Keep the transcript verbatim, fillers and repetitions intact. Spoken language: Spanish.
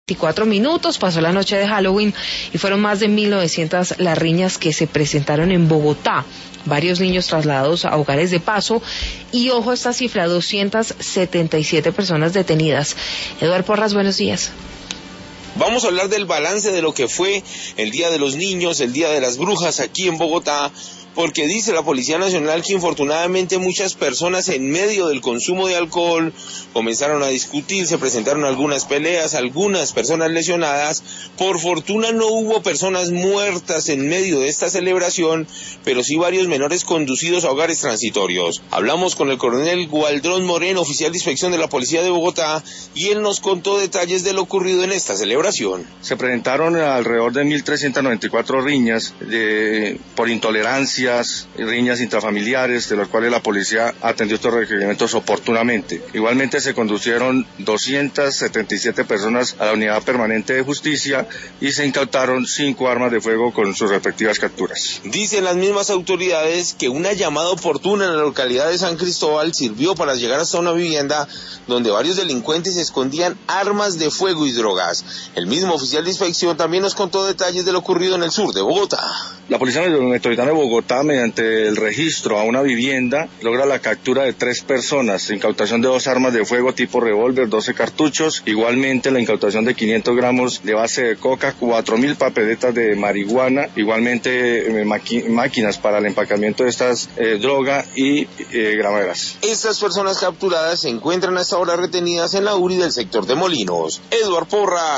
veinticuatro minutos, pasó la noche de Halloween y fueron más de mil novecientas las riñas que se presentaron en Bogotá. Varios niños trasladados a hogares de paso y ojo a esta cifra, doscientas setenta y siete personas detenidas. Eduardo Porras, buenos días. Vamos a hablar del balance de lo que fue el Día de los Niños, el Día de las Brujas aquí en Bogotá, porque dice la Policía Nacional que infortunadamente muchas personas en medio del consumo de alcohol comenzaron a discutir, se presentaron algunas peleas, algunas personas lesionadas. Por fortuna no hubo personas muertas en medio de esta celebración, pero sí varios menores conducidos a hogares transitorios. Hablamos con el coronel Gualdrón Moreno, oficial de inspección de la Policía de Bogotá, y él nos contó detalles de lo ocurrido en esta celebración. Se presentaron alrededor de mil trescientas noventa y cuatro riñas de, por intolerancia, riñas intrafamiliares, de las cuales la policía atendió estos requerimientos oportunamente. Igualmente se conducieron doscientas setenta y siete personas a la unidad permanente de justicia y se incautaron cinco armas de fuego con sus respectivas capturas. Dicen las mismas autoridades que una llamada oportuna en la localidad de San Cristóbal sirvió para llegar hasta una vivienda donde varios delincuentes escondían armas de fuego y drogas. El mismo oficial de inspección también nos contó detalles de lo ocurrido en el sur de Bogotá. La Policía Metropolitana de Bogotá, mediante el registro a una vivienda, logra la captura de tres personas, incautación de dos armas de fuego tipo revólver, doce cartuchos, igualmente la incautación de quinientos gramos de base de coca, cuatro mil papeletas de marihuana, igualmente eh, maqui- máquinas para el empacamiento de estas eh, drogas y eh, gramaderas. Estas personas capturadas se encuentran hasta ahora retenidas en la U R I del sector de Molinos. Eduardo Porras.